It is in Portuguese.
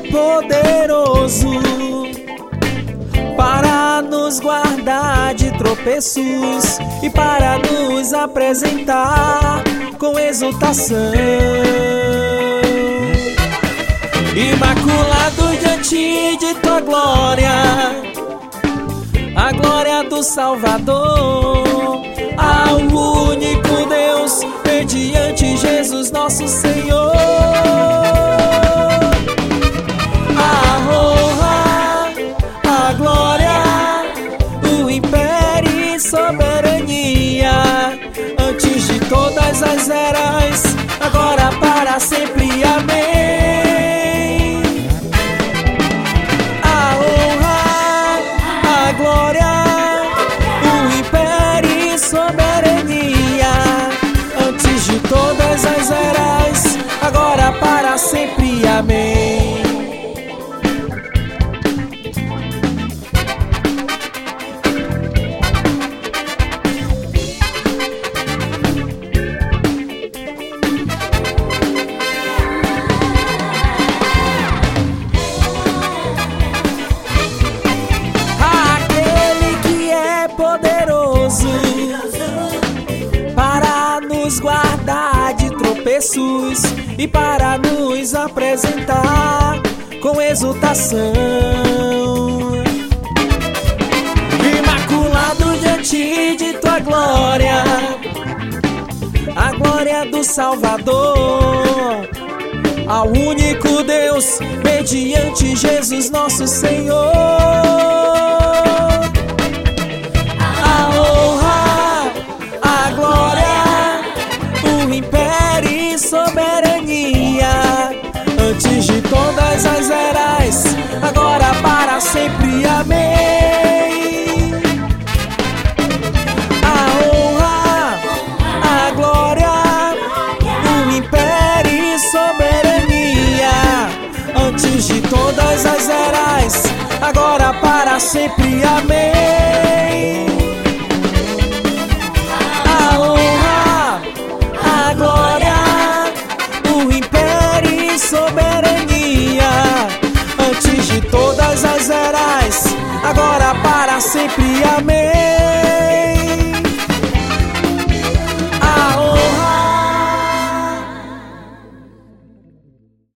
poderoso para nos guardar de tropeços e para nos apresentar com exultação. Imaculado diante de tua glória, a glória do Salvador, ao único Deus, mediante Jesus nosso Senhor. A honra, a glória, o império e soberania, antes de todas as eras, agora para sempre. Amém. A honra, a glória, o império e soberania, antes de todas as eras, agora para sempre. Amém. Poderoso para nos guardar de tropeços e para nos apresentar com exultação. Imaculado diante de tua glória, a glória do Salvador, ao único Deus, mediante Jesus nosso Senhor. Soberania, antes de todas as eras, agora para sempre. Amém. A honra, a glória, o império e soberania, antes de todas as eras, agora para sempre. Amém. A honra, a glória, soberania, antes de todas as eras, agora para sempre. Amém.